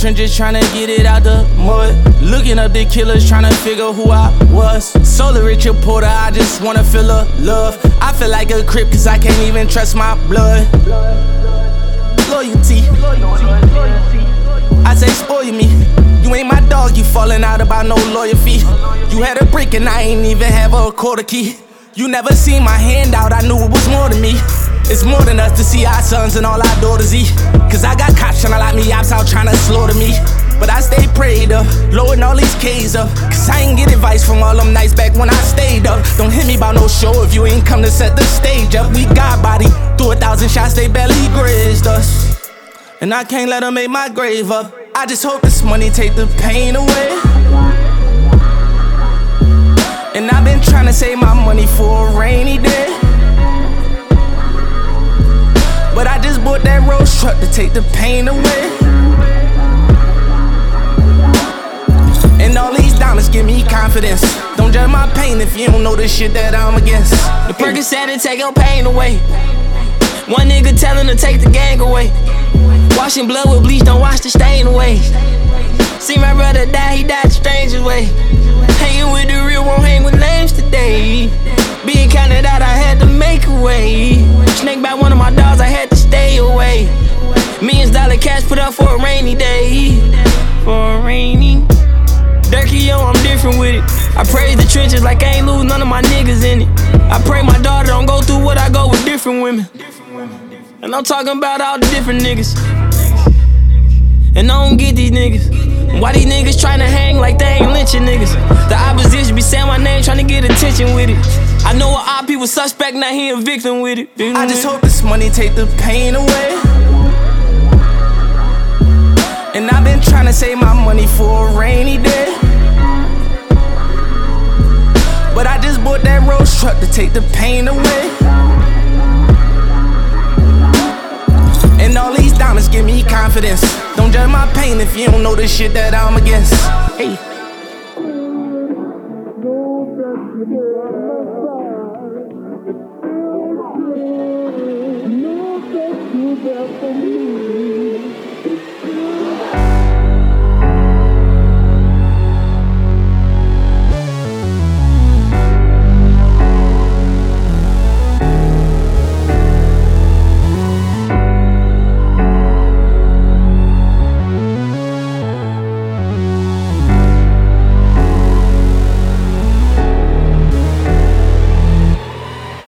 trenches trying to get it out the mud. Looking up the killers trying to figure who I was. Solar Richard Porter, I just wanna feel a love. I feel like a crip cause I can't even trust my blood. Loyalty, I say spoil me. You ain't my dog, you falling out about no lawyer fee. You had a brick and I ain't even have a quarter key. You never seen my hand out, I knew it was more than me. It's more than us to see our sons and all our daughters eat. Cause I got cops tryna lock me ops out tryna slaughter me. But I stay prayed up, loading all these K's up. Cause I ain't get advice from all them nights back when I stayed up. Don't hit me about no show if you ain't come to set the stage up. We got body, through 1,000 shots they barely grazed us. And I can't let them make my grave up. I just hope this money take the pain away. And I've been trying to save my money for a rainy day. But I just bought that Rolls truck to take the pain away. And all these diamonds give me confidence. Don't judge my pain if you don't know the shit that I'm against. The Percocet to take your pain away. One nigga telling to take the gang away. Washing blood with bleach, don't wash the stain away. See my brother die, he died the strangest way. Hanging with the real, won't hang with names today. Being counted out, I had to make a way. Snake by one of my dogs, I had to stay away. $millions cash put up for a rainy day. For a rainy Durkee, yo, I'm different with it. I praise the trenches like I ain't lose none of my niggas in it. I pray my daughter don't go through what I go with different women. And I'm talking about all the different niggas. And I don't get these niggas. Why these niggas tryna hang like they ain't lynching niggas? The opposition be saying my name tryna get attention with it. I know a op was suspect, now he a victim with it. I just hope this money take the pain away. And I've been tryna save my money for a rainy day. But I just bought that Rolls truck to take the pain away. And all these diamonds give me confidence. Don't judge my pain if you don't know the shit that I'm against. Hey.